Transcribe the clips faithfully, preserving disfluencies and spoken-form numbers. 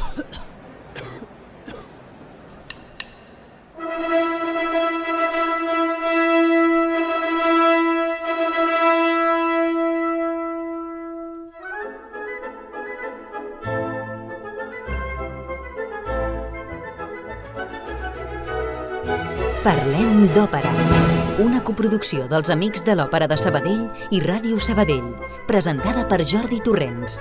Parlem d'Òpera, una coproducció dels Amics de l'Òpera de Sabadell i Ràdio Sabadell, presentada per Jordi Torrents.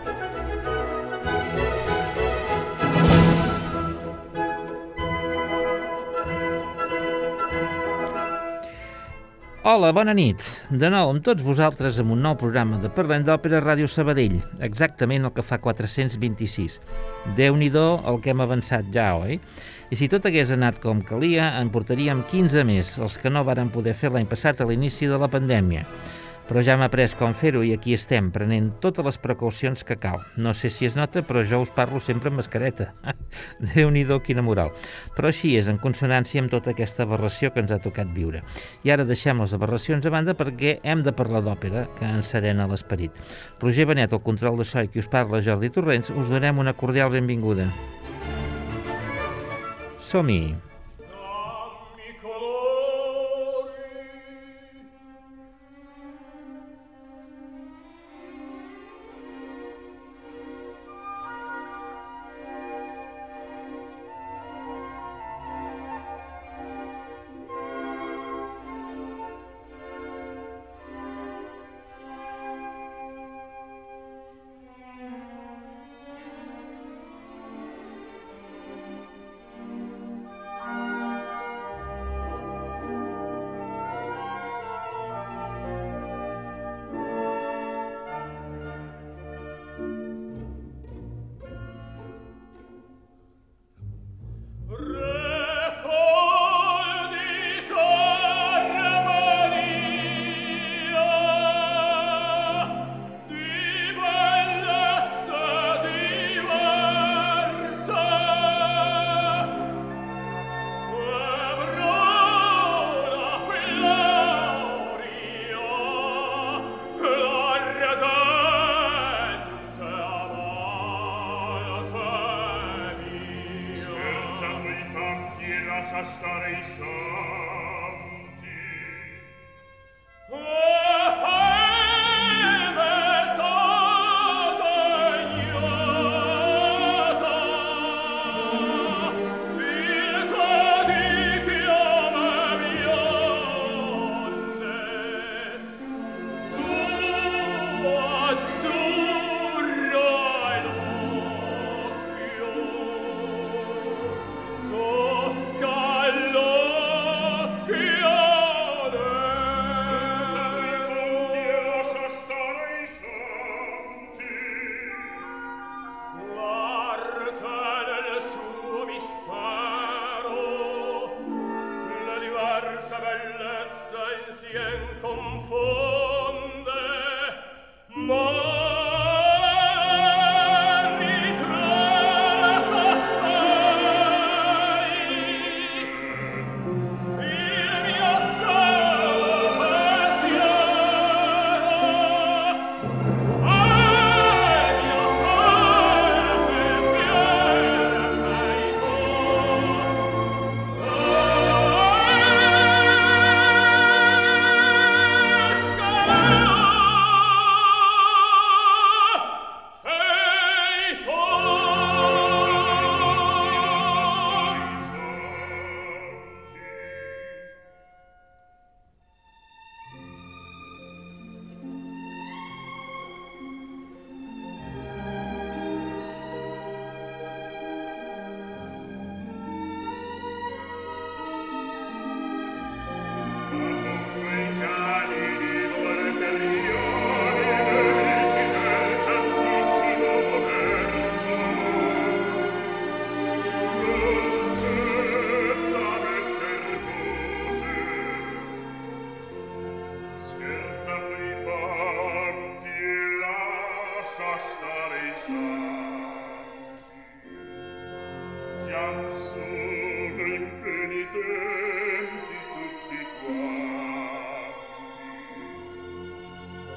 Hola, bona nit. De nou amb tots vosaltres amb un nou programa de Parlem d'Òpera a Ràdio Sabadell, exactament el que fa quatre-cents vint-i-sis. Déu-n'hi-do el que hem avançat ja, oi? I si tot hagués anat com calia, en portaríem quinze més, els que no varen poder fer l'any passat a l'inici de la pandèmia. Però ja hem après com fer-ho i aquí estem, prenent totes les precaucions que cal. No sé si es nota, però jo us parlo sempre amb mascareta. Déu-n'hi-do, quina moral. Però així és, en consonància amb tota aquesta aberració que ens ha tocat viure. I ara deixem les aberracions a banda perquè hem de parlar d'òpera, que ens serena l'esperit. Roger Benet, el control de so, i qui us parla, Jordi Torrents, us donem una cordial benvinguda. Som-hi!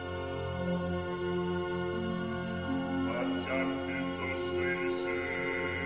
Facciam piuttosto il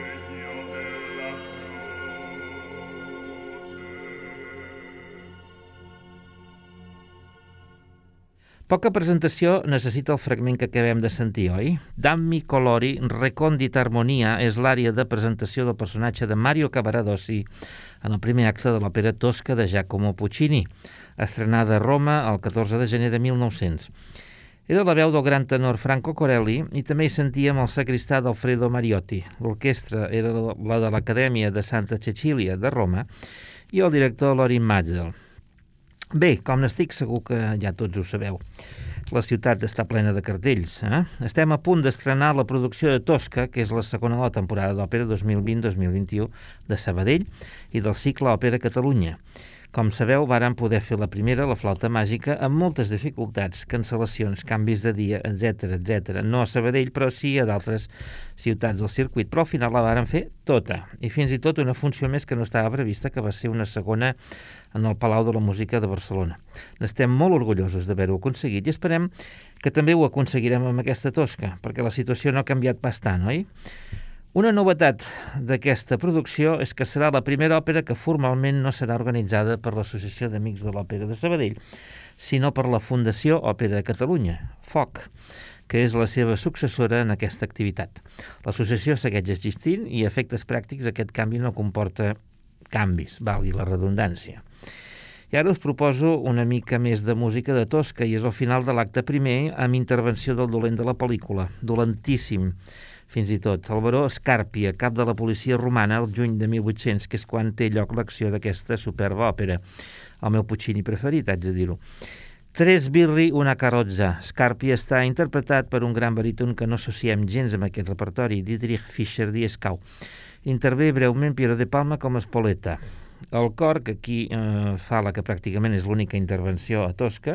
Poca presentació necessita el fragment que acabem de sentir, oi? Dammi colori, recondita armonia és l'àrea de presentació del personatge de Mario Cavaradossi en el primer acte de l'òpera Tosca de Giacomo Puccini, estrenada a Roma el catorze de gener de mil nou-cents. Era la veu del gran tenor Franco Corelli i també hi sentíem el sacristà d'Alfredo Mariotti. L'orquestra era la de l'Acadèmia de Santa Cecilia de Roma i el director Lorin Maazel. Bé, com n'estic segur que ja tots ho sabeu, la ciutat està plena de cartells. Eh? Estem a punt d'estrenar la producció de Tosca, que és la segona de la temporada d'òpera dos mil vint dos mil vint-i-u de Sabadell i del cicle Òpera Catalunya. Com sabeu, vàrem poder fer la primera, la flauta màgica, amb moltes dificultats, cancel·lacions, canvis de dia, etcètera, etcètera. No a Sabadell, però sí a d'altres ciutats del circuit. Però al final la vàrem fer tota. I fins i tot una funció més que no estava prevista, que va ser una segona en el Palau de la Música de Barcelona. N'estem molt orgullosos d'haver-ho aconseguit i esperem que també ho aconseguirem amb aquesta Tosca, perquè la situació no ha canviat pas tant, oi? Una novetat d'aquesta producció és que serà la primera òpera que formalment no serà organitzada per l'Associació d'Amics de l'Òpera de Sabadell, sinó per la Fundació Òpera de Catalunya, F O C, que és la seva successora en aquesta activitat. L'associació segueix existint i a efectes pràctics aquest canvi no comporta canvis, valgui la redundància. I ara us proposo una mica més de música de Tosca i és el final de l'acte primer amb intervenció del dolent de la pel·lícula, dolentíssim, fins i tot, el baró Scarpia, cap de la policia romana, el juny de mil vuit-cents, que és quan té lloc l'acció d'aquesta superba òpera. El meu Puccini preferit, haig de dir-ho. Tres birri, una carrozza. Scarpia està interpretat per un gran baríton que no associem gens amb aquest repertori, Dietrich Fischer-Dieskau. Intervé breument Piero de Palma com a Spoletta. El cor, que aquí eh, fa la que pràcticament és l'única intervenció a Tosca,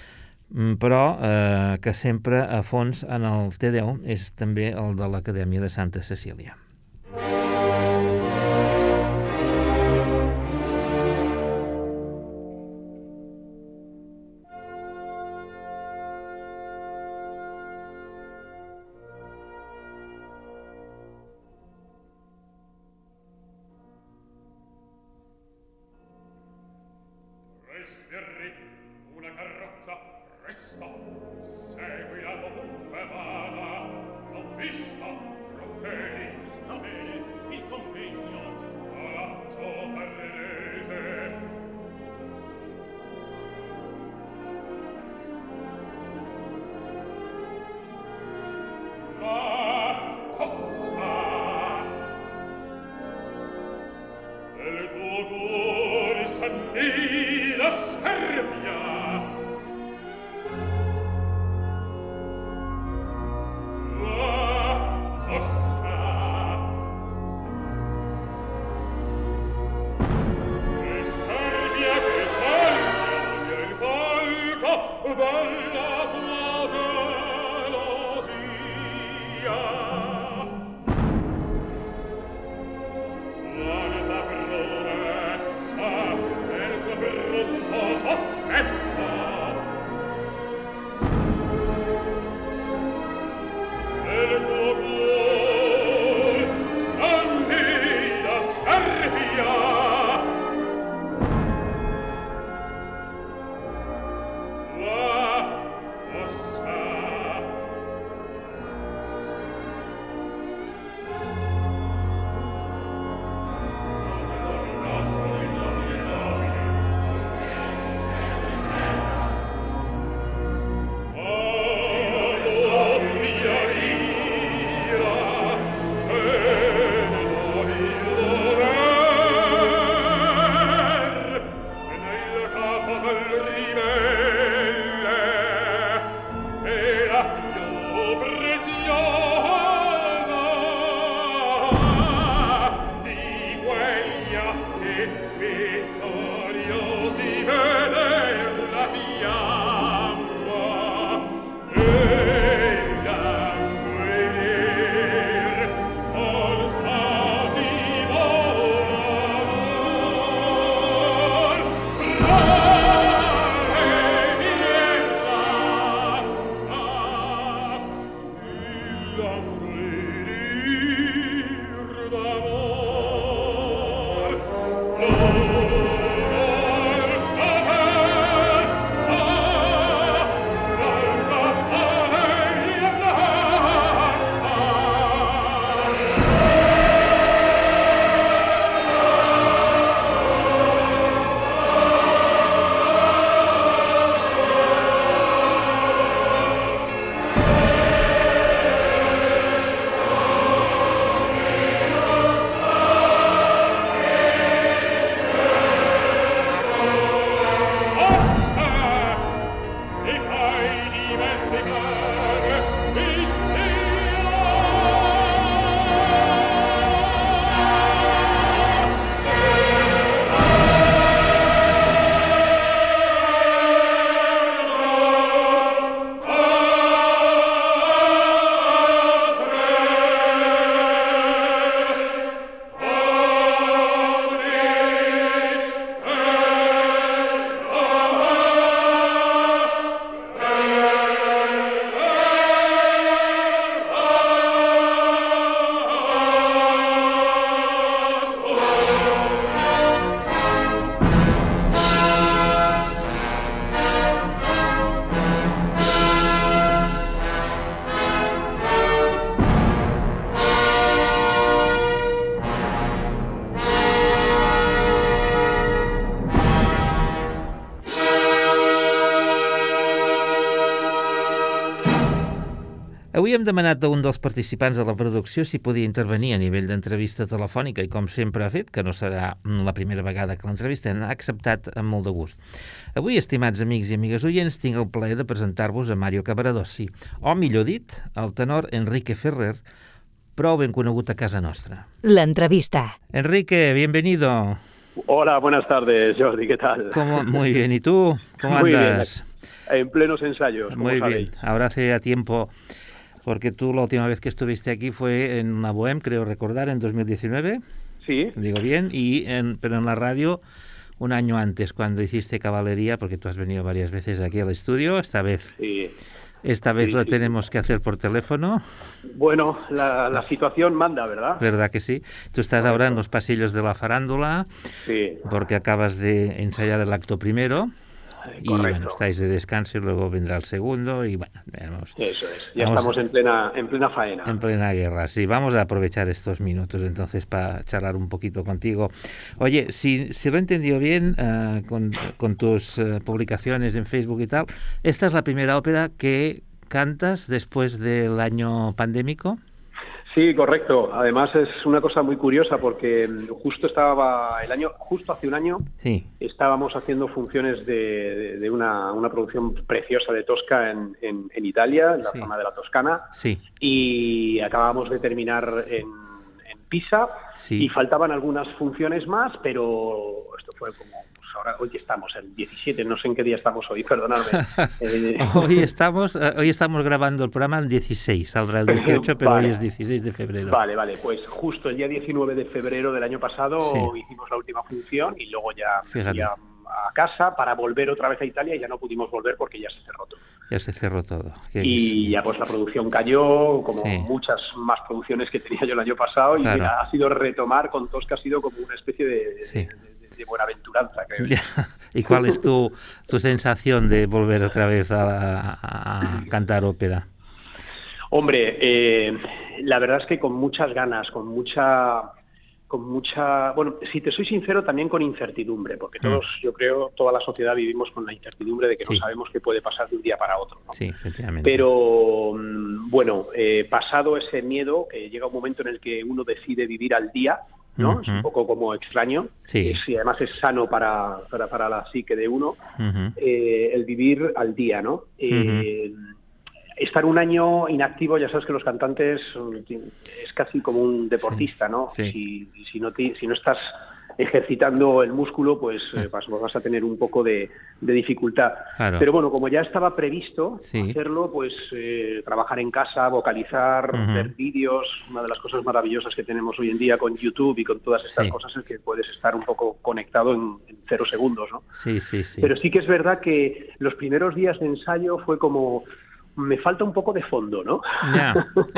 però eh, que sempre a fons en el Te Deum és també el de l'Acadèmia de Santa Cecília. Oh Avui hem demanat a un dels participants de la producció si podia intervenir a nivell d'entrevista telefònica i com sempre ha fet, que no serà la primera vegada que l'entrevistem, ha acceptat amb molt de gust. Avui, estimats amics i amigues oients, tinc el plaer de presentar-vos a Mario Cavaradossi, o millor dit, el tenor Enrique Ferrer, prou ben conegut a casa nostra. L'entrevista. Enrique, bienvenido. Hola, buenas tardes, Jordi, ¿qué tal? ¿Cómo? Muy bien, ¿y tú? ¿Cómo Muy andas? Bien, en plenos ensayos, como Muy sabéis. bien, ahora hace ya tiempo, porque tú la última vez que estuviste aquí fue en una bohème, creo recordar, en dos mil diecinueve. Sí. Digo bien, y en, pero en la radio un año antes, cuando hiciste Caballería, porque tú has venido varias veces aquí al estudio, esta vez... Sí. Esta vez sí, lo sí. tenemos que hacer por teléfono. Bueno, la, la situación manda, ¿verdad? ¿Verdad que sí? Tú estás ahora en los pasillos de la farándula, sí. porque acabas de ensayar el acto primero. Y bueno, estáis de descanso y luego vendrá el segundo y bueno, veremos. Eso es, ya vamos, estamos en plena, en plena faena. En plena guerra, sí. Vamos a aprovechar estos minutos entonces para charlar un poquito contigo. Oye, si, si lo he entendido bien uh, con, con tus uh, publicaciones en Facebook y tal, ¿esta es la primera ópera que cantas después del año pandémico? Sí, correcto. Además es una cosa muy curiosa porque justo estaba el año, justo hace un año, sí. estábamos haciendo funciones de, de, de una, una producción preciosa de Tosca en, en, en Italia, en la sí. zona de la Toscana, sí. y acabábamos de terminar en, en Pisa sí. y faltaban algunas funciones más, pero esto fue como... Ahora, hoy estamos, el diecisiete, no sé en qué día estamos hoy, perdonadme. Eh... hoy, estamos, hoy estamos grabando el programa el dieciséis, saldrá el dieciocho, pero vale. hoy es dieciséis de febrero. Vale, vale, pues justo el día diecinueve de febrero del año pasado sí. hicimos la última función y luego ya me fui a, a casa para volver otra vez a Italia y ya no pudimos volver porque ya se cerró todo. Ya se cerró todo. Qué y es... ya pues la producción cayó, como sí. muchas más producciones que tenía yo el año pasado, y claro. mira, ha sido retomar con Tosca, ha sido como una especie de... Sí. de de buenaventuranza, creo. ¿Y cuál es tu, tu sensación de volver otra vez a, a, a cantar ópera? Hombre, eh, la verdad es que con muchas ganas, con mucha... con mucha, bueno, si te soy sincero, también con incertidumbre, porque todos, mm. yo creo, toda la sociedad vivimos con la incertidumbre de que sí. no sabemos qué puede pasar de un día para otro, ¿no? Sí, efectivamente. Pero, bueno, eh, pasado ese miedo, que llega un momento en el que uno decide vivir al día, ¿no? Uh-huh. Es un poco como extraño, sí. es, y además es sano para, para, para la psique de uno, uh-huh. eh, el vivir al día, ¿no? Eh, uh-huh. Estar un año inactivo, ya sabes que los cantantes es casi como un deportista, ¿no? Sí. Si, si, no te, si no estás ejercitando el músculo, pues eh, vas, vas a tener un poco de, de dificultad. Claro. Pero bueno, como ya estaba previsto sí. hacerlo, pues eh, trabajar en casa, vocalizar, uh-huh. ver vídeos. Una de las cosas maravillosas que tenemos hoy en día con YouTube y con todas estas sí. cosas es que puedes estar un poco conectado en, en cero segundos, ¿no? Sí, sí, sí. Pero sí que es verdad que los primeros días de ensayo fue como... me falta un poco de fondo, ¿no? Yeah.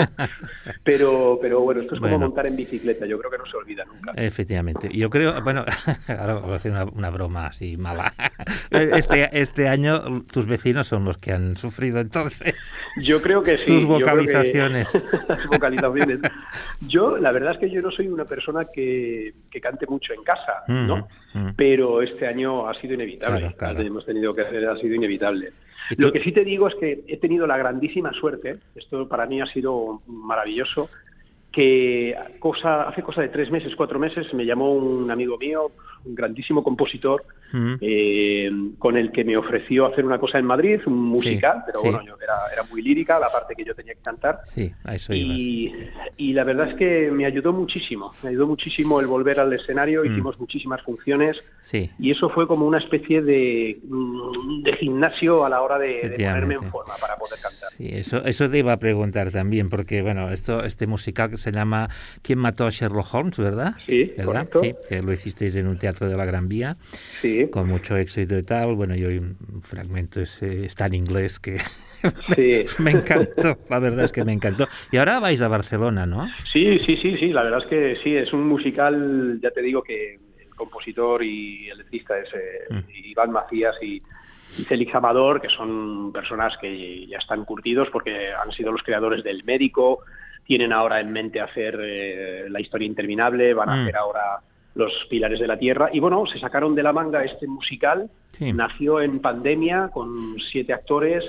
pero, pero bueno, esto es como bueno. montar en bicicleta, yo creo que no se olvida nunca. Efectivamente. Yo creo, bueno, ahora voy a hacer una, una broma así mala. Este, este año tus vecinos son los que han sufrido entonces. Yo creo que sí. Tus vocalizaciones. Yo que... Las vocalizaciones. Yo, la verdad es que yo no soy una persona que, que cante mucho en casa, mm, ¿no? Mm. Pero este año ha sido inevitable. Claro, claro. Hemos tenido que hacer, ha sido inevitable. Lo que sí te digo es que he tenido la grandísima suerte, esto para mí ha sido maravilloso, que cosa, hace cosa de tres meses, cuatro meses, me llamó un amigo mío, un grandísimo compositor, uh-huh. eh, con el que me ofreció hacer una cosa en Madrid, un musical, sí, pero sí. bueno, yo era, era muy lírica, la parte que yo tenía que cantar. Sí, a eso y, y la verdad es que me ayudó muchísimo, me ayudó muchísimo el volver al escenario, mm. hicimos muchísimas funciones, sí. y eso fue como una especie de, de gimnasio a la hora de, de ponerme en forma para poder cantar. Sí, eso, eso te iba a preguntar también, porque bueno, esto este musical que se llama ¿Quién mató a Sherlock Holmes?, ¿verdad? Sí, ¿verdad? correcto. Sí, que lo hicisteis en un teatro de la Gran Vía, sí. con mucho éxito y tal. Bueno, yo un fragmento es, está en inglés que sí. me encantó, la verdad es que me encantó. Y ahora vais a Barcelona, ¿no? Sí, sí, sí, sí, la verdad es que sí, es un musical, ya te digo que el compositor y el letrista es eh, mm. Iván Macías y y Félix Amador, que son personas que ya están curtidos porque han sido los creadores del Médico, tienen ahora en mente hacer eh, La historia interminable, van a mm. hacer ahora Los pilares de la tierra, y bueno, se sacaron de la manga este musical, sí. nació en pandemia con siete actores,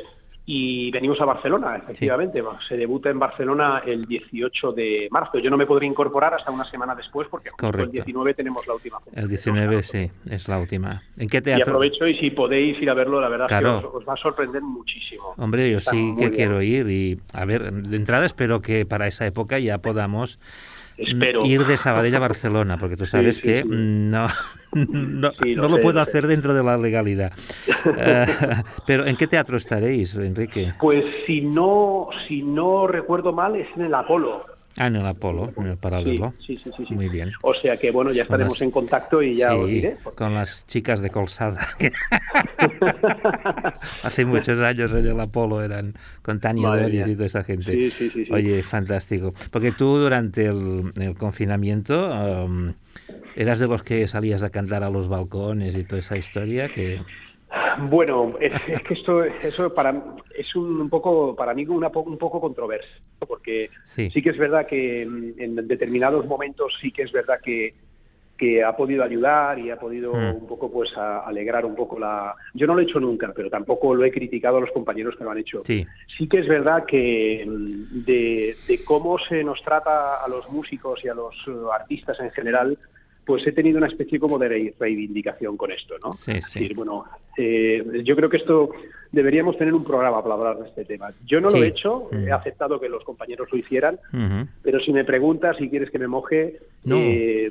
y venimos a Barcelona, efectivamente. Sí. Se debuta en Barcelona el dieciocho de marzo. Yo no me podré incorporar hasta una semana después porque justo Correcto. el diecinueve tenemos la última función. El diecinueve, sí, es la última. ¿En qué teatro? Y aprovecho, y si podéis ir a verlo, la verdad claro. es que os, os va a sorprender muchísimo. Hombre, yo Está sí que bien. quiero ir y, a ver, de entrada espero que para esa época ya podamos Espero. ir de Sabadell a Barcelona, porque tú sabes sí, sí, que sí. no, no, sí, lo no lo sé, puedo lo hacer sé. dentro de la legalidad. uh, pero ¿en qué teatro estaréis, Enrique? Pues si no, si no recuerdo mal, es en el Apolo. Ah, en el Apolo, en el paralelo. Sí, sí, sí, sí. Muy bien. O sea que, bueno, ya estaremos las... en contacto y ya sí, os diré. Porque... con las chicas de Colsada. Hace muchos años en el Apolo eran con Tania Doris y toda esa gente. Sí, sí, sí, sí. Oye, fantástico. Porque tú durante el, el confinamiento um, eras de los que salías a cantar a los balcones y toda esa historia que... Bueno, es, es que esto eso para es un, un poco para mí una, un poco controverso, porque sí. sí que es verdad que en determinados momentos sí que es verdad que, que ha podido ayudar y ha podido mm. un poco pues a alegrar un poco la... Yo no lo he hecho nunca, pero tampoco lo he criticado a los compañeros que lo han hecho. Sí, sí que es verdad que de, de cómo se nos trata a los músicos y a los artistas en general, pues he tenido una especie como de reivindicación con esto, ¿no? Sí, sí. Es decir, bueno, eh, yo creo que esto deberíamos tener un programa para hablar de este tema. Yo no sí. lo he hecho, mm. he aceptado que los compañeros lo hicieran, uh-huh. pero si me preguntas, si quieres que me moje, no. eh,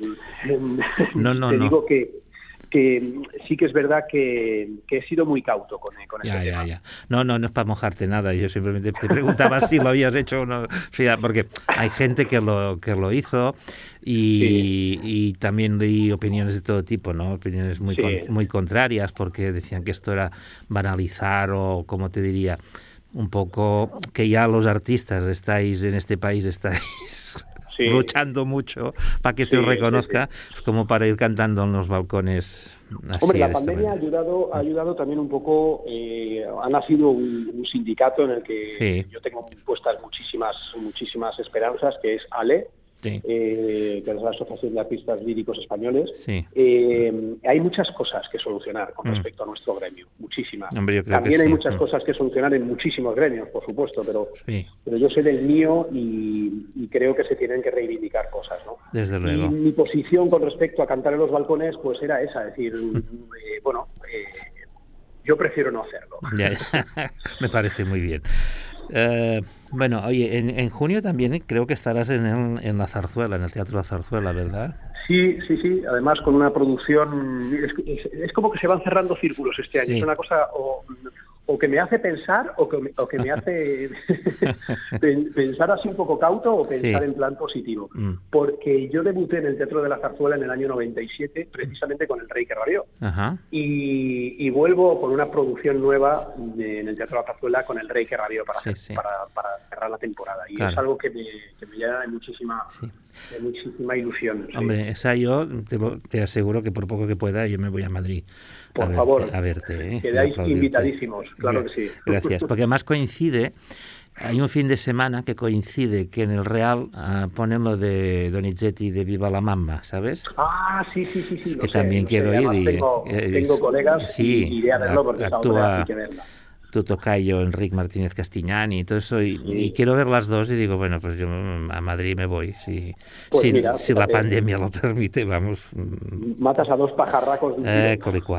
no, no, te no. digo que que sí que es verdad que, que he sido muy cauto con, con ya, este ya, tema. Ya. No, no, no es para mojarte nada, yo simplemente te preguntaba si lo habías hecho o no, o sea, porque hay gente que lo que lo hizo y, sí. y también leí opiniones de todo tipo, ¿no? Opiniones muy, sí. con, muy contrarias porque decían que esto era banalizar o, como te diría, un poco que ya los artistas estáis en este país, estáis... Sí. luchando mucho para que se sí, os reconozca, sí, sí. como para ir cantando en los balcones. Así Hombre, la pandemia ha ayudado, ha ayudado también un poco, eh, ha nacido un, un sindicato en el que sí. yo tengo puestas muchísimas, muchísimas esperanzas, que es ALE, sí. eh, que es la Asociación de Artistas Líricos Españoles. Sí. Eh, hay muchas cosas que solucionar con mm. respecto a nuestro gremio, muchísimas. Hombre, yo creo también que hay sí. muchas mm. cosas que solucionar en muchísimos gremios, por supuesto, pero, sí. pero yo sé del mío y, y creo que se tienen que reivindicar cosas, ¿no? Desde luego. Y mi posición con respecto a cantar en los balcones, pues era esa, es decir, eh, bueno, eh, yo prefiero no hacerlo. Ya, ya. Me parece muy bien. Uh, bueno, oye, en, en junio también creo que estarás en, el, en la Zarzuela, en el Teatro La Zarzuela, ¿verdad? Sí, sí, sí. Además con una producción... Es, es, es como que se van cerrando círculos este año. Sí. Es una cosa o, o que me hace pensar o que, o que me hace pensar así un poco cauto o pensar sí. en plan positivo. Mm. Porque yo debuté en el Teatro de la Zarzuela en el año noventa y siete, precisamente con El Rey que Rabió. Ajá. Y, y vuelvo con una producción nueva de, en el Teatro de la Zarzuela con El Rey que Rabió para, sí, hacer, sí. para, para cerrar la temporada. Y claro. es algo que me, que me llena de muchísima... Sí. de muchísima ilusión. Sí. Hombre, esa yo te, te aseguro que por poco que pueda yo me voy a Madrid. Por a favor, verte, a verte. ¿eh? Quedáis invitadísimos, claro que sí. Gracias, porque además coincide, hay un fin de semana que coincide que en el Real uh, ponen lo de Donizetti de Viva la Mamba, ¿sabes? Ah, sí, sí, sí, sí. Que sé, también quiero sé. ir. Y, tengo, eh, tengo colegas sí, y iré a verlo porque esa obra hay que verla. Tu tocayo Enric Martínez Castiñani y todo eso y, sí. y quiero ver las dos y digo, bueno, pues yo a Madrid me voy si, pues si, mira, si la pandemia lo permite, vamos. Matas a dos pajarracos. Eh, colicua.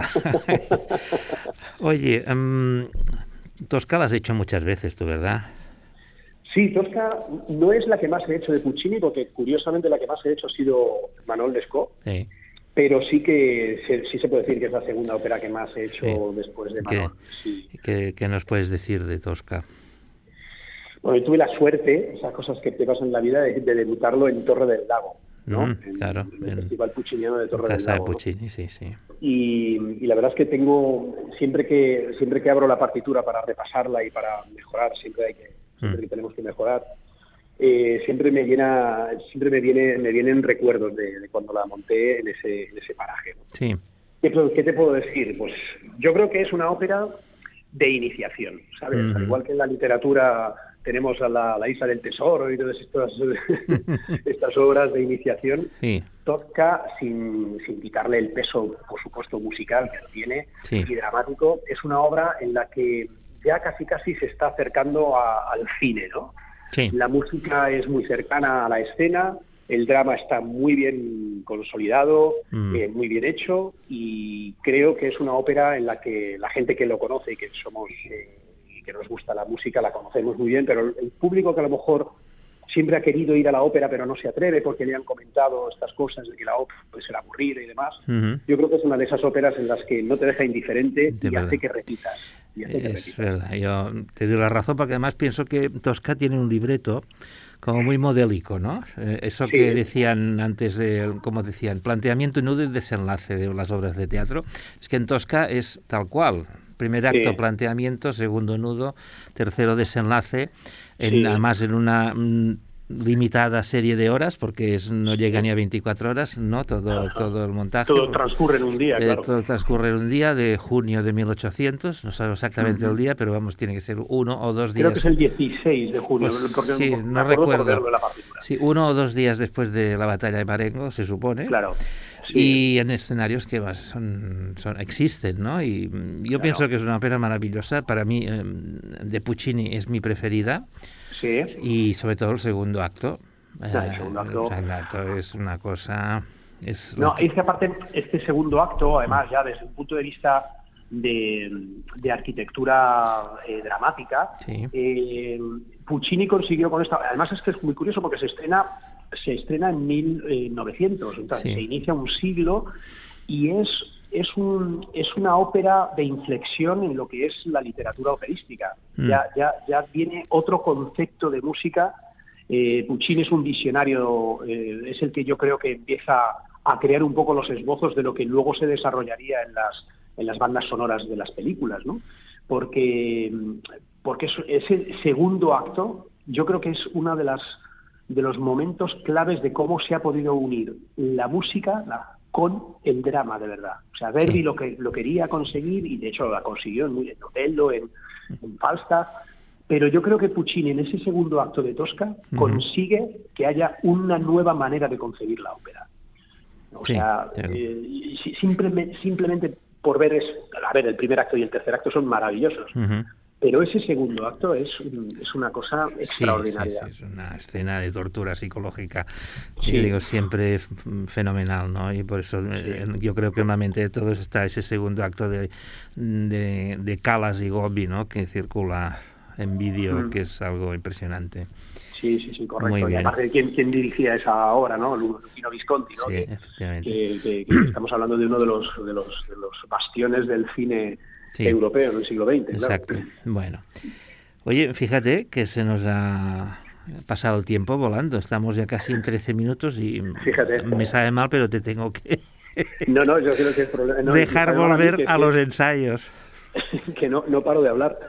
Oye, um, Tosca la has hecho muchas veces tú, ¿verdad? Sí, Tosca no es la que más he hecho de Puccini porque curiosamente la que más he hecho ha sido Manuel Lescaut. Sí. Pero sí que se, sí se puede decir que es la segunda ópera que más he hecho sí. después de Manon. ¿Qué, sí. ¿qué, ¿Qué nos puedes decir de Tosca? Bueno, yo tuve la suerte, esas cosas que te pasan en la vida, de, de debutarlo en Torre del Lago, ¿no? Mm, en, claro. En el en, Festival Pucciniano de Torre del Casa Lago. de Puccini, ¿no? sí, sí. Y, y la verdad es que tengo, siempre que siempre que abro la partitura para repasarla y para mejorar, siempre hay que, siempre mm. que tenemos que mejorar, Eh, siempre me llena, siempre me viene, me vienen recuerdos de, de cuando la monté en ese, en ese paraje. Sí. ¿Qué, ¿Qué te puedo decir? Pues yo creo que es una ópera de iniciación, ¿sabes? Uh-huh. Al igual que en la literatura tenemos a la, la Isla del Tesoro y todas estas, estas obras de iniciación, sí. Tosca, sin, sin quitarle el peso, por supuesto, musical que lo tiene, sí. y dramático, es una obra en la que ya casi casi se está acercando a, al cine, ¿no? Sí. La música es muy cercana a la escena, el drama está muy bien consolidado, mm. eh, muy bien hecho, y creo que es una ópera en la que la gente que lo conoce y que somos eh, y que nos gusta la música la conocemos muy bien, pero el público que a lo mejor siempre ha querido ir a la ópera pero no se atreve porque le han comentado estas cosas de que la ópera puede ser aburrida y demás, uh-huh. yo creo que es una de esas óperas en las que no te deja indiferente de y verdad. hace que repitas. Y hace que es repitas. Verdad, yo te doy la razón porque además pienso que Tosca tiene un libreto como muy modélico, ¿no? Eh, eso sí. que decían antes, de, como decían, planteamiento, nudo y desenlace de las obras de teatro, es que en Tosca es tal cual. Primer acto, sí. planteamiento, segundo nudo, tercero desenlace, en, sí. además en una mm, limitada serie de horas, porque es, no llega ni a veinticuatro horas, ¿no? Todo, todo el montaje. Todo transcurre en un día, eh, claro. Todo transcurre en un día de junio de mil ochocientos, no sabemos exactamente uh-huh. el día, pero vamos, tiene que ser uno o dos días. Creo que es el dieciséis de junio, pues, porque sí, me no recuerdo. De la sí, uno o dos días después de la batalla de Marengo, se supone. Claro. Sí. Y en escenarios que son, son existen, ¿no? Y yo claro. pienso que es una ópera maravillosa. Para mí, eh, de Puccini es mi preferida. Sí. Y sobre todo el segundo acto. No, el segundo acto. El segundo acto es una cosa... Es no, es que aparte, este segundo acto, además, ya desde un punto de vista de, de arquitectura eh, dramática, sí. eh, Puccini consiguió con esta... Además es que es muy curioso porque se estrena... se estrena en mil novecientos, entonces sí. se inicia un siglo y es es un es una ópera de inflexión en lo que es la literatura operística. Mm. Ya ya ya viene otro concepto de música. Eh, Puccini es un visionario, eh, es el que yo creo que empieza a crear un poco los esbozos de lo que luego se desarrollaría en las en las bandas sonoras de las películas, ¿no? Porque porque ese segundo acto yo creo que es una de las de los momentos claves de cómo se ha podido unir la música la, con el drama de verdad. O sea, Verdi sí. lo que lo quería conseguir y de hecho la consiguió en, en Otello, en, en Falstaff, pero yo creo que Puccini en ese segundo acto de Tosca uh-huh. consigue que haya una nueva manera de concebir la ópera. O sí, sea, claro. eh, simplemente, simplemente por ver, es, a ver, el primer acto y el tercer acto son maravillosos. Uh-huh. Pero ese segundo acto es, es una cosa extraordinaria. Sí, sí, sí, es una escena de tortura psicológica, sí. yo digo, siempre fenomenal, ¿no? Y por eso sí. yo creo que en la mente de todos está ese segundo acto de, de, de Callas y Gobbi, ¿no? Que circula en vídeo, mm. que es algo impresionante. Sí, sí, sí, correcto. Y aparte de quién, quién dirigía esa obra, ¿no? Luchino Visconti, ¿no? Sí, que, efectivamente. Que, que, que estamos hablando de uno de los, de los, de los bastiones del cine sí. europeo en el siglo veinte. Exacto. Claro. Bueno. Oye, fíjate que se nos ha pasado el tiempo volando. Estamos ya casi en trece minutos y fíjate. Me sabe mal, pero te tengo que no, no, yo creo que es problema. No, dejar volver a, a los ensayos. Que no, no paro de hablar.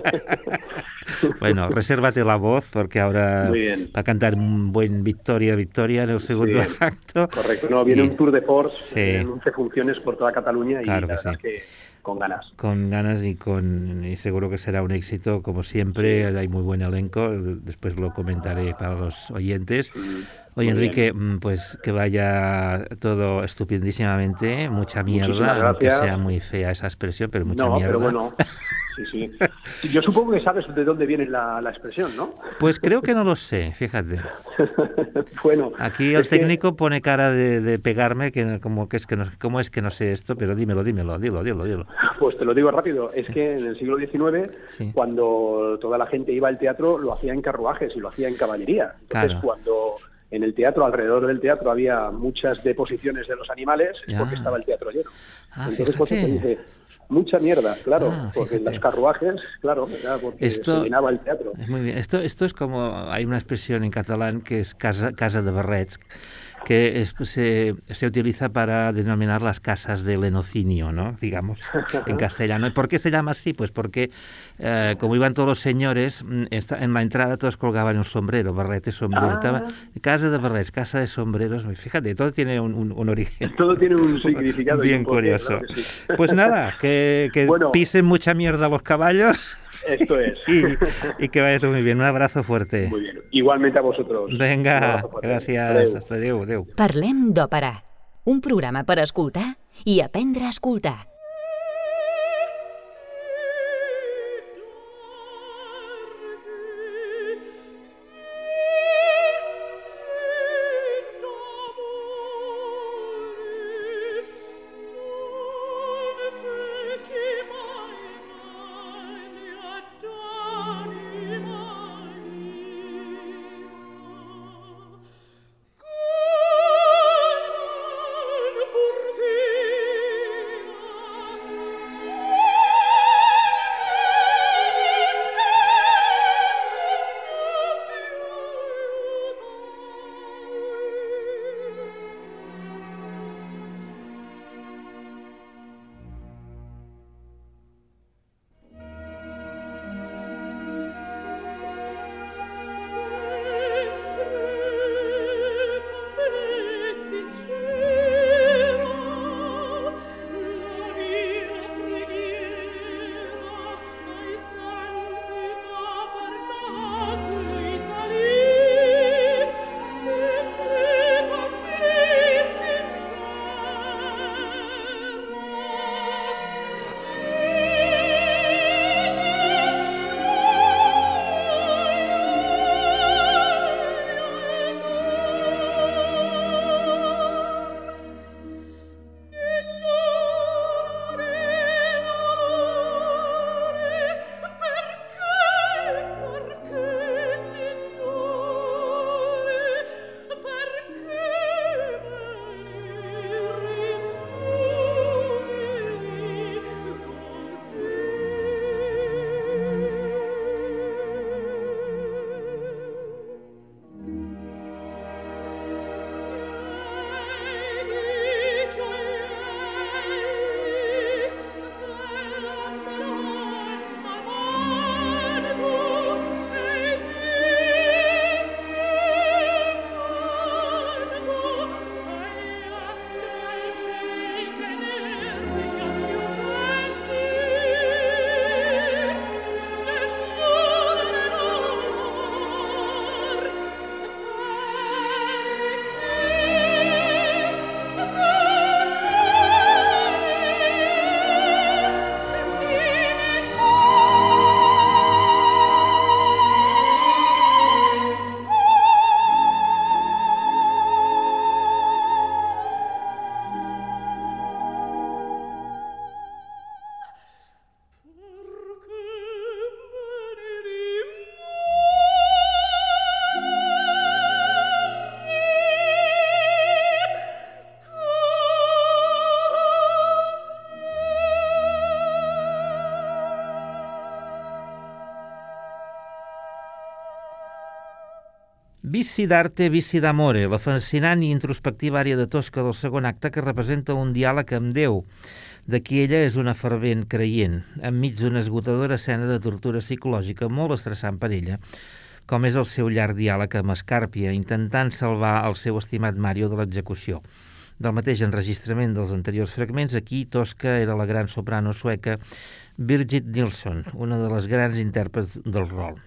Bueno, resérvate la voz porque ahora va a cantar un buen Victoria, Victoria en el segundo sí, acto. Correcto, no, viene y... un tour de force, sí. en once funciones por toda Cataluña y claro la que verdad sí. es que con ganas. Con ganas y con y seguro que será un éxito, como siempre, sí. hay muy buen elenco, después lo comentaré para los oyentes. Sí. Oye, Enrique, bien. Pues que vaya todo estupendísimamente, mucha mierda, aunque sea muy fea esa expresión, pero mucha no, mierda. No, pero bueno, sí, sí. Yo supongo que sabes de dónde viene la, la expresión, ¿no? Pues creo que no lo sé, fíjate. Bueno. Aquí el técnico que... pone cara de, de pegarme, que como que es que no, cómo es que no sé esto, pero dímelo, dímelo, dilo, dilo, dilo. Pues te lo digo rápido, es que en el siglo diecinueve, sí. cuando toda la gente iba al teatro, lo hacía en carruajes y lo hacía en caballería. Entonces, claro. cuando en el teatro, alrededor del teatro, había muchas deposiciones de los animales, es porque estaba el teatro lleno. Ah, Entonces, pues se dice, mucha mierda, claro, ah, porque en los carruajes, claro, era porque esto, se llenaba el teatro. Es muy bien. Esto, esto es como, hay una expresión en catalán que es casa, casa de barrets, que es, se, se utiliza para denominar las casas de lenocinio, ¿no? Digamos, en castellano. ¿Y por qué se llama así? Pues porque, eh, como iban todos los señores, en la entrada todos colgaban el sombrero, barrete, sombrero. Ah. Estaba, casa de barrets, casa de sombreros. Fíjate, todo tiene un, un, un origen. Todo tiene un significado. Bien curioso. Claro que sí. Pues nada, que, que bueno, pisen mucha mierda los caballos. Esto es. Y, y que vaya todo muy bien. Un abrazo fuerte. Muy bien. Igualmente a vosotros. Venga, gràcies. Adéu. Hasta adéu, adéu. Parlem d'òpera. Un programa per escoltar i aprendre a escoltar. Vici d'arte, vici d'amore, la fascinant i introspectiva àrea de Tosca del segon acte que representa un diàleg amb Déu, de qui ella és una fervent creient, enmig d'una esgotadora escena de tortura psicològica molt estressant per ella, com és el seu llarg diàleg amb Escàrpia, intentant salvar el seu estimat Mario de l'execució. Del mateix enregistrament dels anteriors fragments, aquí Tosca era la gran soprano sueca Birgit Nilsson, una de les grans intèrprets del rol.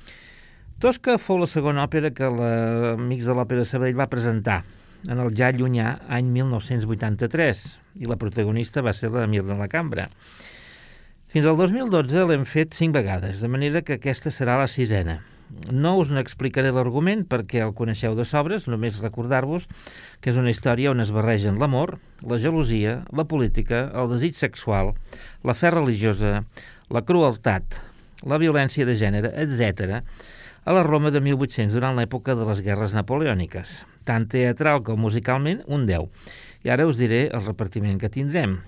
Tosca fou la segona òpera que l'Amics de l'Òpera de Sabadell va presentar en el ja llunyà any mil nou-cents vuitanta-tres, i la protagonista va ser la Mirna la Cambra. Fins al dos mil dotze l'hem fet cinc vegades, de manera que aquesta serà la sisena. No us n'explicaré l'argument perquè el coneixeu de sobres, només recordar-vos que és una història on es barregen l'amor, la gelosia, la política, el desig sexual, la fe religiosa, la crueltat, la violència de gènere, etcètera, a la Roma de mil vuit-cents durant l'època de les guerres napoleòniques. Tant teatral com musicalment, un deu. I ara us diré el repartiment que tindrem.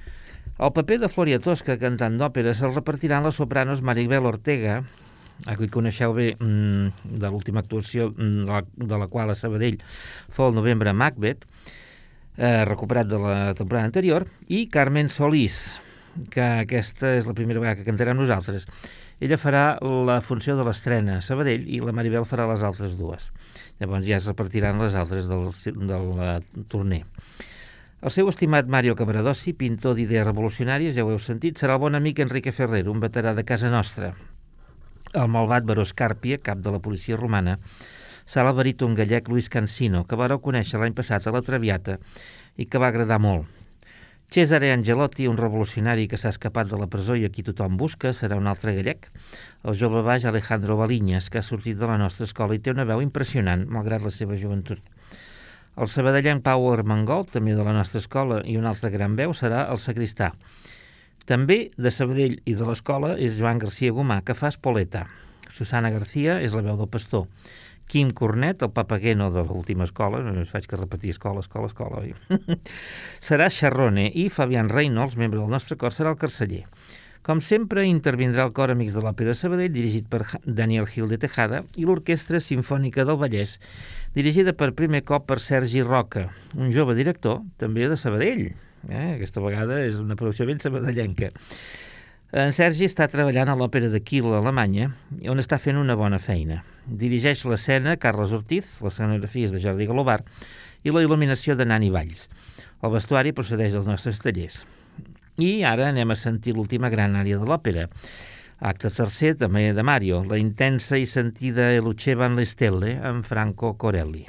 El paper de Floria Tosca, cantant d'òpera, se'l repartiran les sopranos Maribel Ortega, a qui coneixeu bé mm, de l'última actuació mm, de, la, de la qual a Sabadell fou el novembre Macbeth, eh, recuperat de la temporada anterior, i Carmen Solís, que aquesta és la primera vegada que cantarà amb nosaltres. Ella farà la funció de l'estrena a Sabadell i la Maribel farà les altres dues. Llavors ja es repartiran les altres del, del torner. El seu estimat Mario Cavaradossi, pintor d'idees revolucionàries, ja ho heu sentit, serà el bon amic Enrique Ferrer, un veterà de casa nostra. El malvat Baró Escàrpia, cap de la policia romana, serà el baríton gallec Luis Cansino, que vareu conèixer l'any passat a la Traviata i que va agradar molt. Cesare Angelotti, un revolucionari que s'ha escapat de la presó i a qui tothom busca, serà un altre gallec. El jove baix Alejandro Baliñas, que ha sortit de la nostra escola i té una veu impressionant, malgrat la seva joventut. El sabadellenc Pau Armengol, també de la nostra escola, i una altra gran veu serà el sacristà. També de Sabadell i de l'escola és Joan García Gomà, que fa Espoleta. Susana García és la veu del pastor. Quim Cornet, el papagueno de l'última escola, no faig que repetir escola, escola, escola, oi? serà Charrone, i Fabián Reynolds, membre del nostre cor, serà el carceller. Com sempre, intervindrà el cor Amics de l'Òpera de Sabadell, dirigit per Daniel Gil de Tejada, i l'Orquestra Simfònica del Vallès, dirigida per primer cop per Sergi Roca, un jove director, també de Sabadell. Eh? Aquesta vegada és una producció ben sabadellenca. En Sergi està treballant a l'Òpera de Kiel, a Alemanya, on està fent una bona feina. Dirigeix l'escena Carles Ortiz, les escenografies de Jordi Galobar i la il·luminació de Nani Valls. El vestuari procedeix dels nostres tallers. I ara anem a sentir l'última gran àrea de l'òpera. Acte tercer, també de Mario, la intensa i sentida E luceva le stelle, amb Franco Corelli.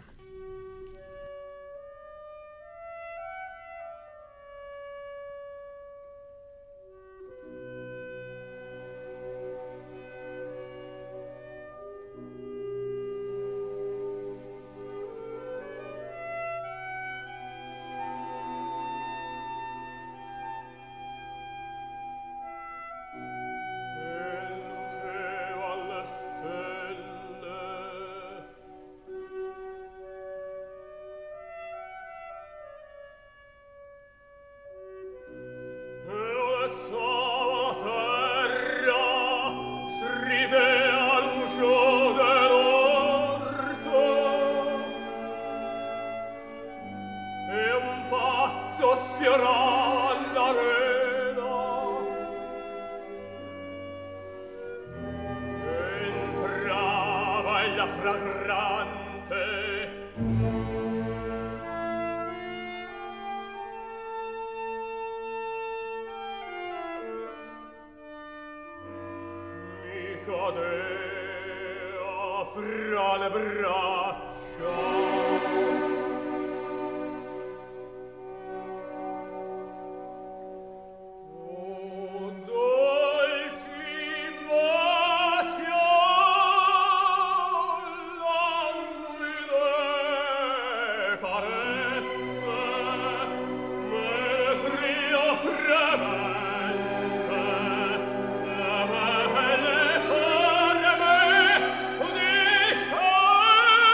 Fra le braccia Oh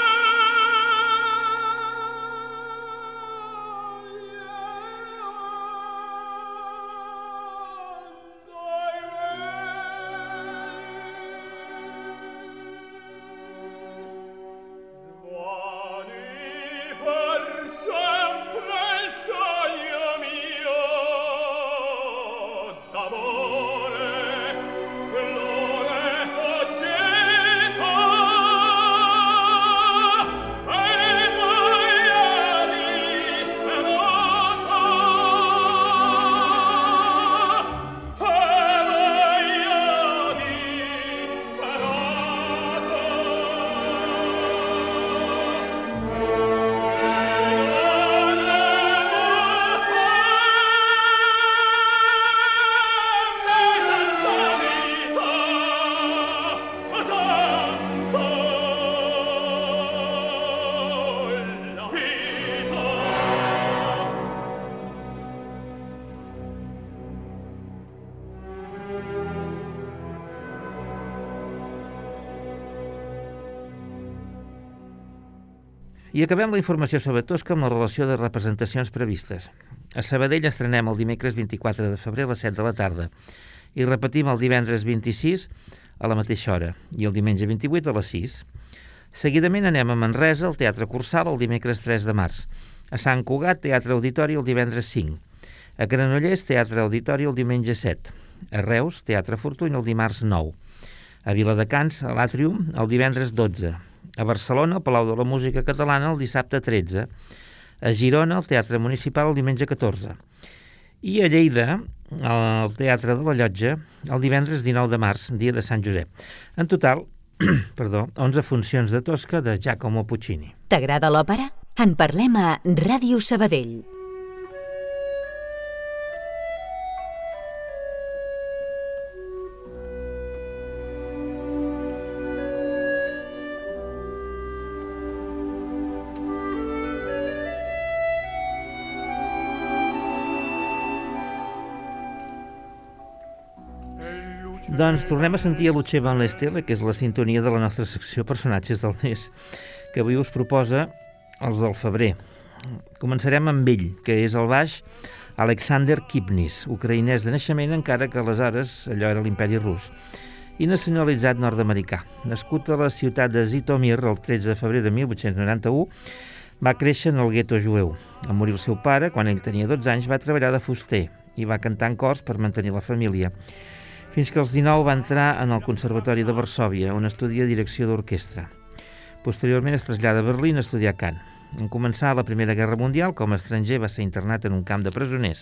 I acabem la informació sobre Tosca amb la relació de representacions previstes. A Sabadell estrenem el dimecres vint-i-quatre de febrer a les set de la tarda i repetim el divendres vint-i-sis a la mateixa hora i el diumenge vint-i-vuit a les sis. Seguidament anem a Manresa, al Teatre Cursal, el dimecres tres de març. A Sant Cugat, Teatre Auditori, el divendres cinc. A Granollers, Teatre Auditori, el diumenge set. A Reus, Teatre Fortuny, el dimarts nou. A Viladecans, a l'Àtrium, el divendres dotze. A Barcelona, al Palau de la Música Catalana, el dissabte tretze. A Girona, al Teatre Municipal, el diumenge catorze. I a Lleida, al Teatre de la Llotja, el divendres dinou de març, dia de Sant Josep. En total, perdó, onze funcions de Tosca de Giacomo Puccini. T'agrada l'òpera? En parlem a Ràdio Sabadell. Doncs tornem a sentir a Luce Van l'Estelle, que és la sintonia de la nostra secció Personatges del mes, que avui us proposa els del febrer. Començarem amb ell, que és el baix Alexander Kipnis, ucraïnès de naixement, encara que aleshores allò era l'imperi rus, i nacionalitzat nord-americà. Nascut a la ciutat de Zitomir el tretze de febrer de mil vuit-cents noranta-u, va créixer en el gueto jueu. Al morir el seu pare, quan ell tenia dotze anys, va treballar de fuster i va cantar en cors per mantenir la família. Fins que als dinou va entrar en el Conservatori de Varsòvia, on estudia direcció d'orquestra. Posteriorment es trasllada a Berlín a estudiar cant. En començar la Primera Guerra Mundial, com a estranger va ser internat en un camp de presoners.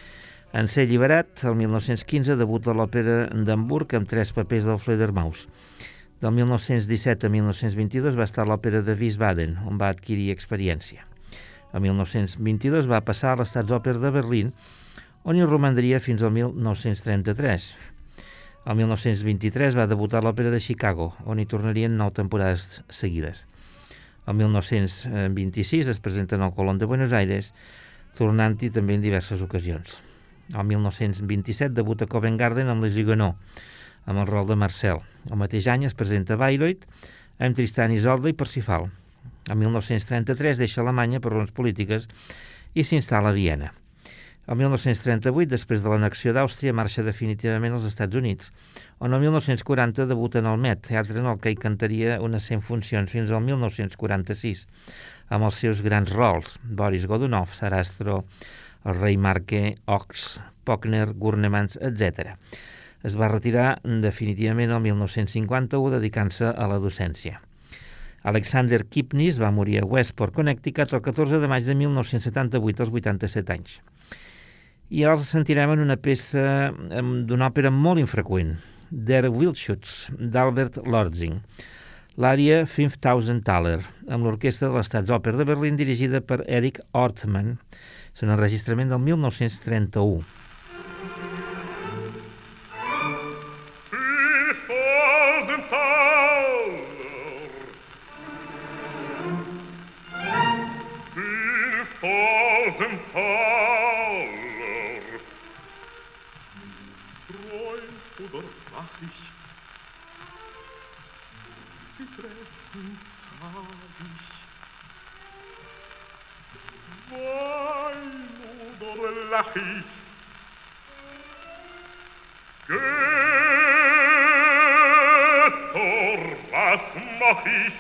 En ser alliberat, el mil nou-cents quinze debuta a l'Òpera d'Hamburg amb tres papers del Fledermaus. Del mil nou-cents disset a mil nou-cents vint-i-dos va estar a l'Òpera de Wiesbaden, on va adquirir experiència. El mil nou-cents vint-i-dos va passar a l'Estaatsoper de Berlín, on hi romandria fins al mil nou-cents trenta-tres. El mil nou-cents vint-i-tres va debutar a l'Òpera de Chicago, on hi tornarien nou temporades seguides. El mil nou-cents vint-i-sis es presenta en el Colón de Buenos Aires, tornant-hi també en diverses ocasions. El mil nou-cents vint-i-set debuta a Covent Garden amb Les Huguenots, amb el rol de Marcel. El mateix any es presenta a Bayreuth amb Tristan i Isolde i Parsifal. El mil nou-cents trenta-tres deixa Alemanya per raons polítiques i s'instal·la a Viena. El mil nou-cents trenta-vuit, després de l'annexió d'Àustria, marxa definitivament als Estats Units, on el mil nou-cents quaranta debuta en el Met, teatre en el que hi cantaria unes cent funcions fins al mil nou-cents quaranta-sis, amb els seus grans rols, Boris Godunov, Sarastro, el rei Marque, Ochs, Pochner, Gurnemans, etcètera. Es va retirar definitivament el mil nou-cents cinquanta-u dedicant-se a la docència. Alexander Kipnis va morir a Westport, Connecticut, el catorze de maig de mil nou-cents setanta-vuit, als vuitanta-set anys. I ara els sentirem en una peça d'una òpera molt infreqüent, Der Wildschutz, d'Albert Lortzing, l'ària cinc mil Thaler, amb l'orquestra de l'Estaatsoper de Berlín dirigida per Erich Ortmann. És un enregistrament del mil nou-cents trenta-u. Oder mach ich die Tränen zahlig? Wein oder lach ich? Götter, was mach ich?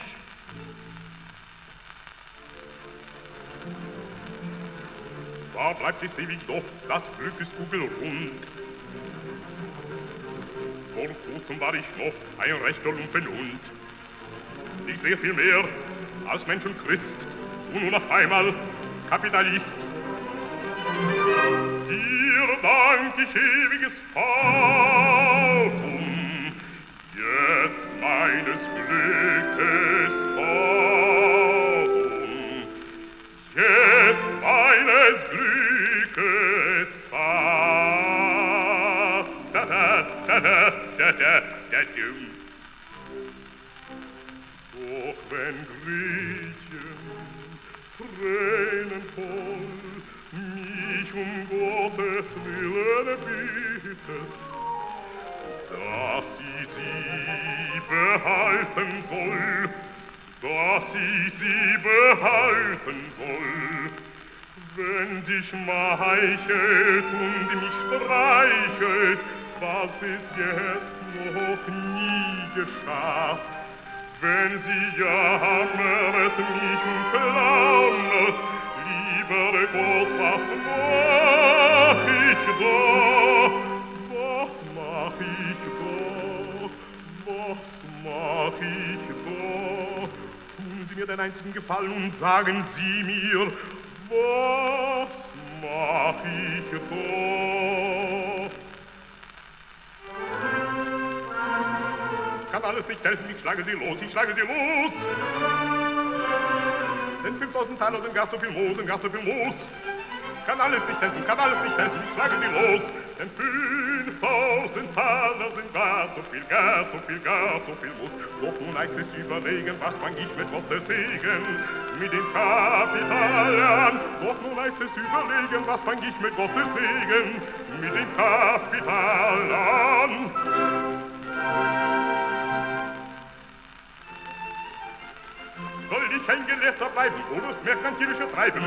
Da bleibt es ewig doch, das Glück ist kugelrund. Vor kurzem war ich noch ein rechter Lumpenhund. Ich sehe viel mehr als Mensch und Christ und nun auf einmal Kapitalist. Dir dank ich ewiges Vater, jetzt meines Glückes Vater, jetzt meines Glückes Vater. Da, da, da, da. Da, da, da, du. Doch wenn Gretchen tränenvoll mich um Gottes Willen bittet, dass sie sie behalten soll, dass ich sie behalten soll. Wenn sie schmeichelt und mich streichelt, was bis jetzt noch nie geschah. Wenn sie jammert mich und klammert, lieber Gott, was mach ich da? Was mach ich da? Was mach ich da? Tun Sie mir den einzigen Gefallen und sagen Sie mir, was mach ich da? Kann alles nicht helfen, ich schlage sie los, ich schlage sie los. Denn fünftausend Taler sind gar so viel Moos, sind gar so viel Moos. Kann alles nicht helfen, kann alles nicht helfen, ich schlage sie los. Denn fünftausend Taler sind gar so viel, gar so viel, gar so viel Moos. Doch nun leicht es überlegen, was fang ich mit Gottes Segen mit dem Kapital an. Doch nun leicht es überlegen, was fang ich mit Gottes Segen mit dem Kapital an. Soll ich ein Gelehrter bleiben, oder das merkantilische Treiben?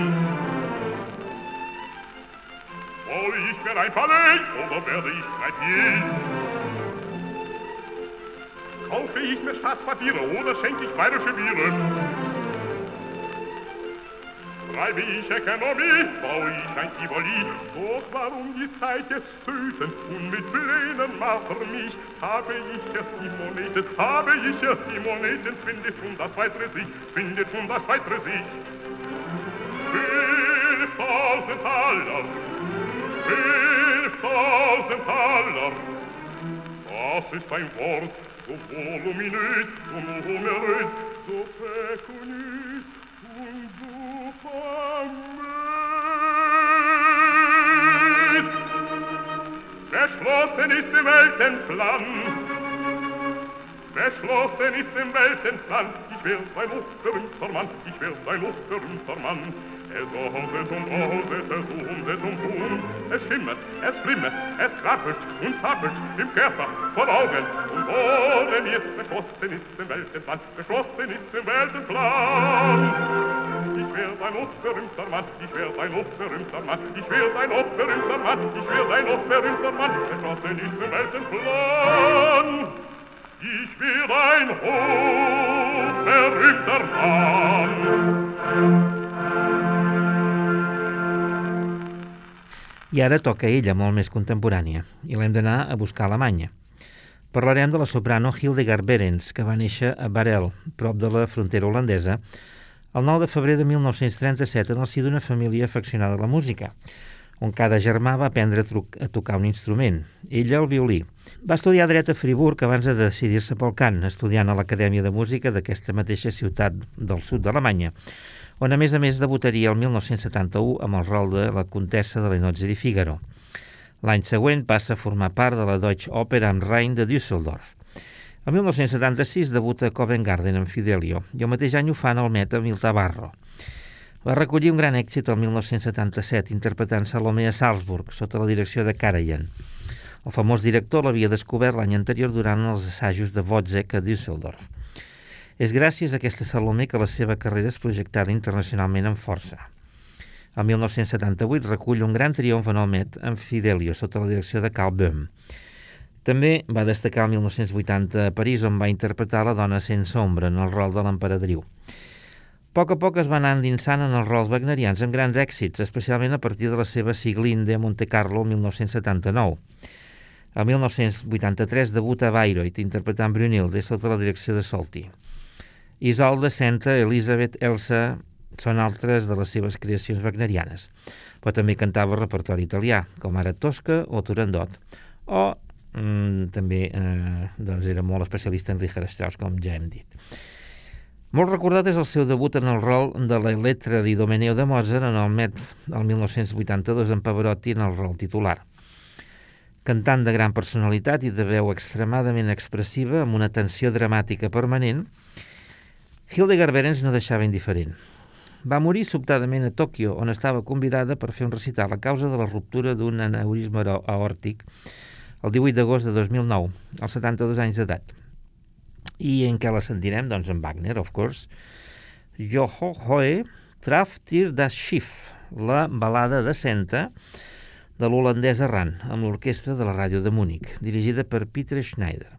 Baue ich mir ein Palais, oder werde ich Rentier? Kaufe ich mir Staatspapiere, oder schenke ich bayerische Biere? Treibe ich Ökonomie, baue ich ein Tivoli. Doch warum die Zeit jetzt töten und mit Plänen macht mich? Habe ich erst die Moneten, habe ich erst die Moneten, findet schon das weitere sich, findet schon das weitere sich. Fünftausend Taler, fünftausend Taler, das ist ein Wort, so voluminös, so numerös, so pekuniös und so famös. Beschlossen ist im Weltenplan, beschlossen ist im Weltenplan, ich werd ein hochberühmter Mann, ich werd ein hochberühmter Mann. Es oset und oset, es umset und tun, es schimmert, es flimmert, es klappert und zappelt im Körper, vor Augen und Ohren jetzt. Beschlossen ist im Weltenplan, beschlossen ist im Weltenplan. Ich werd ein hochberühmter Mann, ich werd ein hochberühmter Mann, ich werd ein hochberühmter Mann, ich werd ein hochberühmter Mann. Beschlossen ist im Weltenplan. Ich werd ein hochberühmter Mann. I ara toca ella, molt més contemporània, i l'hem d'anar a buscar a Alemanya. Parlarem de la soprano Hildegard Behrens, que va néixer a Varel, prop de la frontera holandesa, el nou de febrer de mil nou-cents trenta-set en el si d'una família afeccionada a la música, on cada germà va aprendre a tocar un instrument, ella el violí. Va estudiar dret a Friburg abans de decidir-se pel cant, estudiant a l'Acadèmia de Música d'aquesta mateixa ciutat del sud d'Alemanya, on a més a més debutaria el mil nou-cents setanta-u amb el rol de la comtessa de la Nozze di Figaro. L'any següent passa a formar part de la Deutsche Oper am Rhein de Düsseldorf. El mil nou-cents setanta-sis debuta a Covent Garden amb Fidelio i el mateix any ho fan al Met amb il Tabarro. Va recollir un gran èxit el mil nou-cents setanta-set interpretant Salomé a Salzburg sota la direcció de Karajan. El famós director l'havia descobert l'any anterior durant els assajos de Wozzeck a Düsseldorf. És gràcies a aquesta Salomé que la seva carrera és projectada internacionalment amb força. El mil nou-cents setanta-vuit recull un gran triomf en el Met amb Fidelio sota la direcció de Karl Böhm. També va destacar el mil nou-cents vuitanta a París, on va interpretar la dona sense ombra en el rol de l'emperadriu. A poc a poc es va anar endinsant en els rols wagnerians amb grans èxits, especialment a partir de la seva Sieglinde a Monte Carlo el mil nou-cents setanta-nou. El mil nou-cents vuitanta-tres debuta a Bayreuth interpretant Brunhilde sota la direcció de Solti. Isolde, Senta, Elisabeth, Elsa són altres de les seves creacions wagnerianes, però també cantava repertori italià, com ara Tosca o Turandot, o mm, també eh, doncs era molt especialista en Richard Strauss, com ja hem dit. Molt recordat és el seu debut en el rol de l'Elettra di Domeneo de Mozart en el Met el mil nou-cents vuitanta-dos amb Pavarotti en el rol titular. Cantant de gran personalitat i de veu extremadament expressiva, amb una tensió dramàtica permanent, Hildegard Behrens no deixava indiferent. Va morir sobtadament a Tòquio, on estava convidada per fer un recital a causa de la ruptura d'un aneurisma aòrtic el divuit d'agost de dos mil nou, als setanta-dos anys d'edat. I en què la sentirem? Doncs en Wagner, of course. Joho Hoe Traftir das Schiff, la balada de Senta de l'holandès Arran, amb l'orquestra de la ràdio de Múnich, dirigida per Peter Schneider.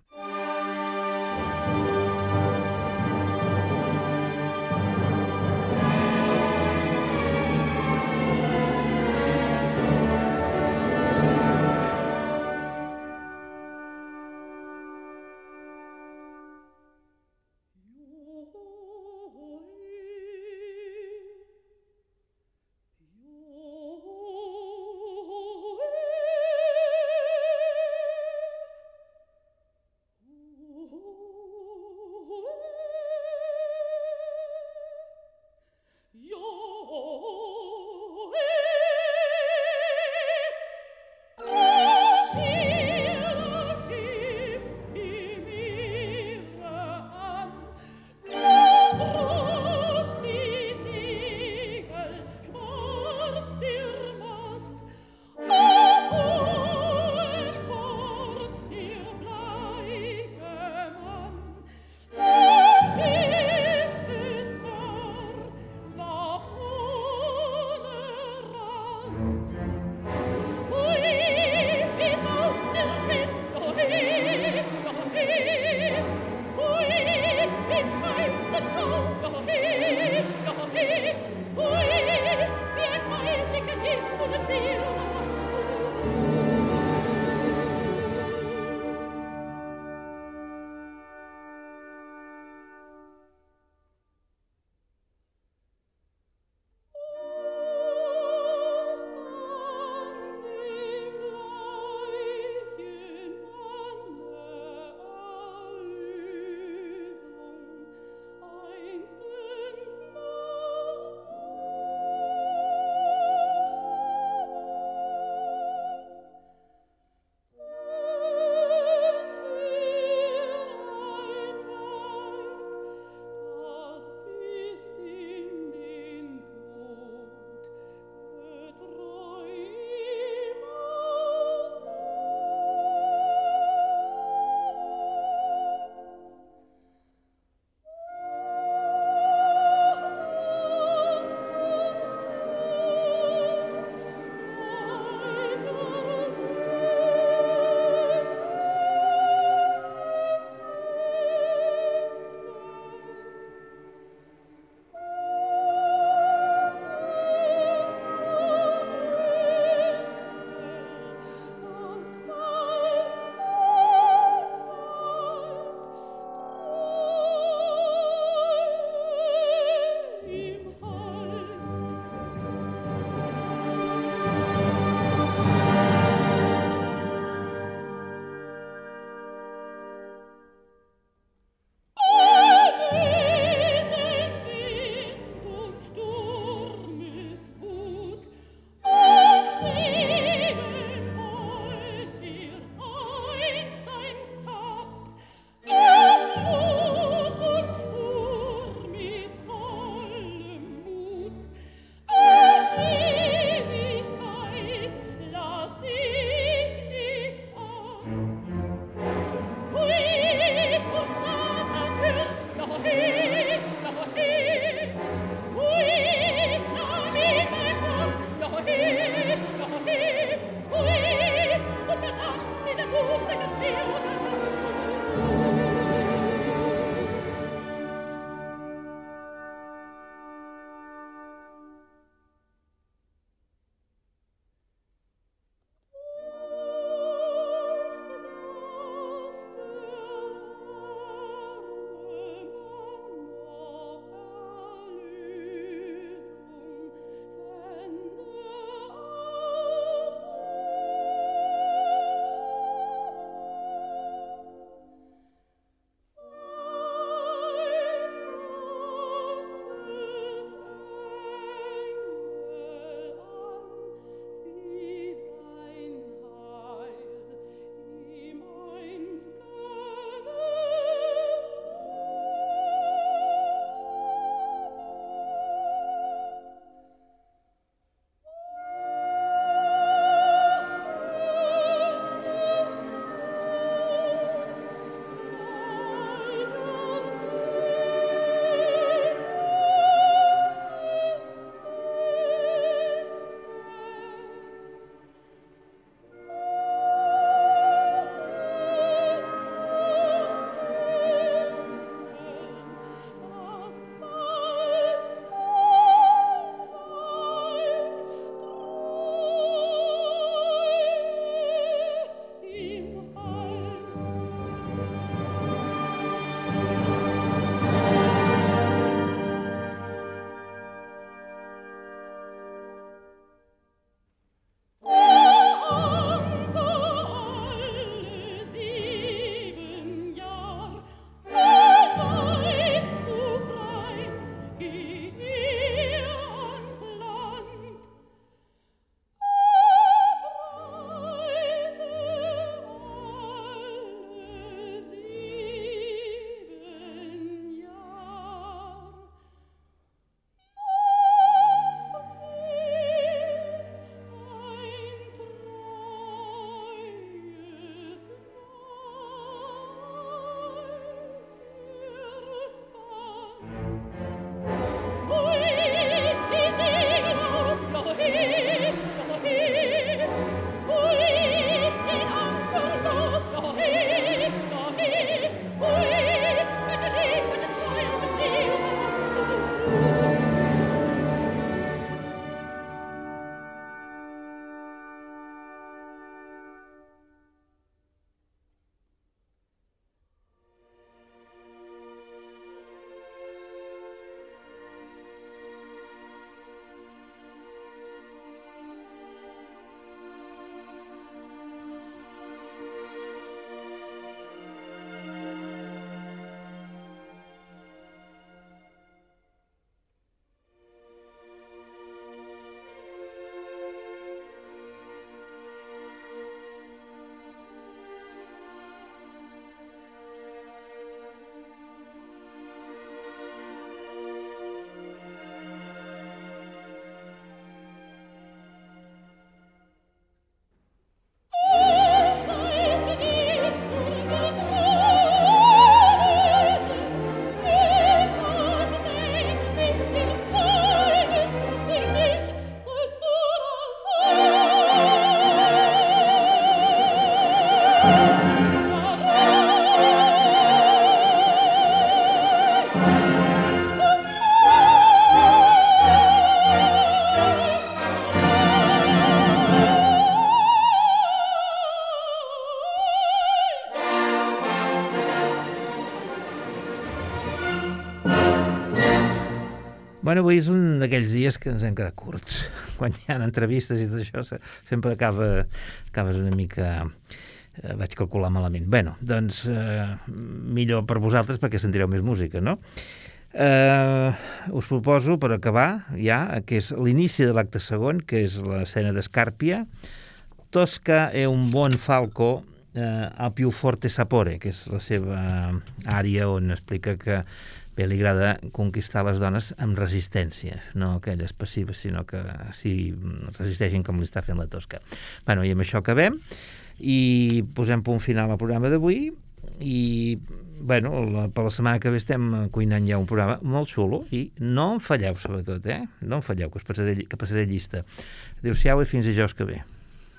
Bueno, avui és un d'aquells dies que ens hem quedat curts. Quan hi ha entrevistes i tot això, sempre acaba, acabes una mica... Eh, vaig calcular malament. Bé, doncs eh, millor per vosaltres perquè sentireu més música, no? Eh, us proposo, per acabar, ja, que és l'inici de l'acte segon, que és l'escena d'Escàrpia, Tosca è un buon falco eh, a più forte sapore, que és la seva àrea on explica que bé, li agrada conquistar les dones amb resistència, no aquelles passives, sinó que si resisteixin com li està fent la Tosca. Bueno, i amb això acabem, i posem punt final al programa d'avui, i bueno, la, per la setmana que ve estem cuinant ja un programa molt xulo, i no en falleu, sobretot, eh? No en falleu, que, us passaré, que passaré llista. Adéu-siau i fins dijous que ve.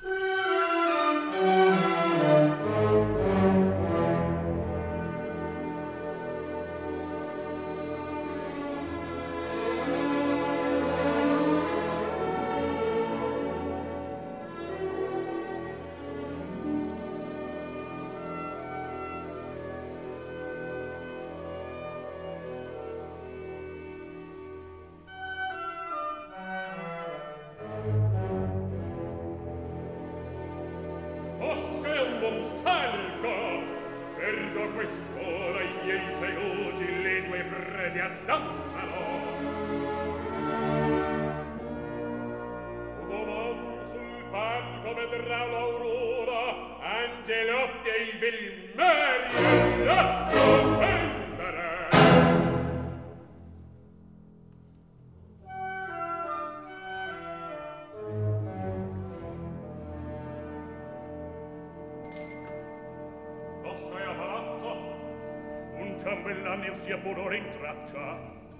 Ciambellane sia pudore in traccia.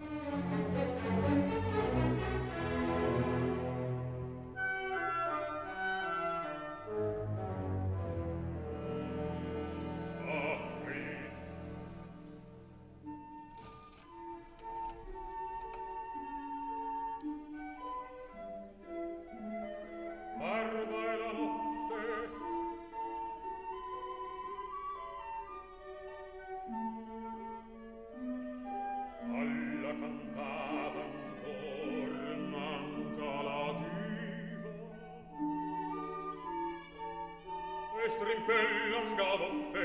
Strimpellan galotte,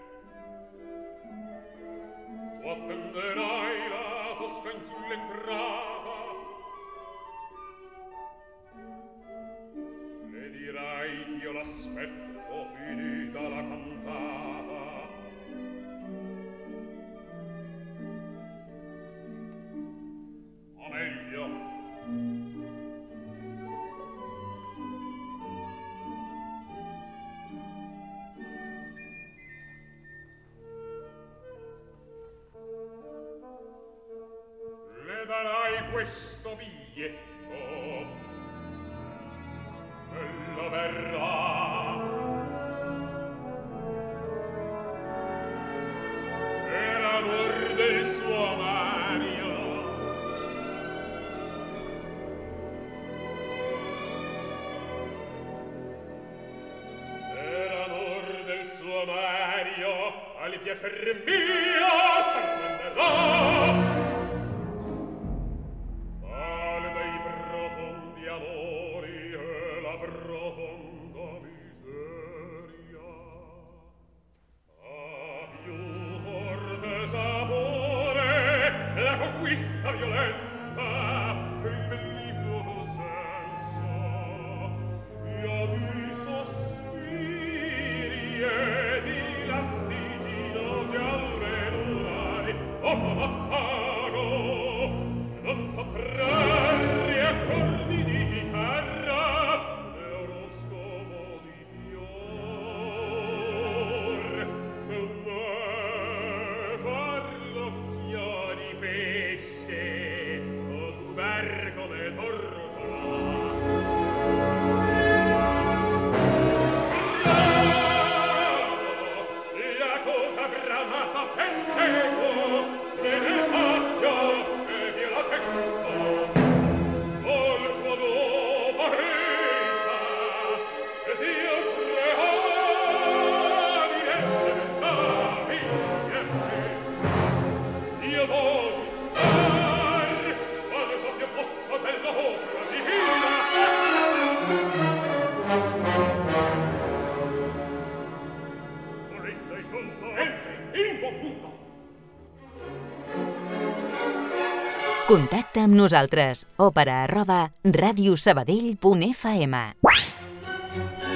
tu attenderai la Tosca in sull'entrata, le dirai ch'io l'aspetto finita la cantata. O meglio, darai questo biglietto, ella verrà per amor del suo Mario. Per amor del suo Mario, al piacer mio s'arrenderà. Profonda miseria, a più forte sapore la conquista violenta che il benigno consenso io di sospiri e di lattiginosi alveolari oh, non sottrarre accordi di chitarra come torna Contacta amb nosaltres. òpera arroba radiosabadell punt f m.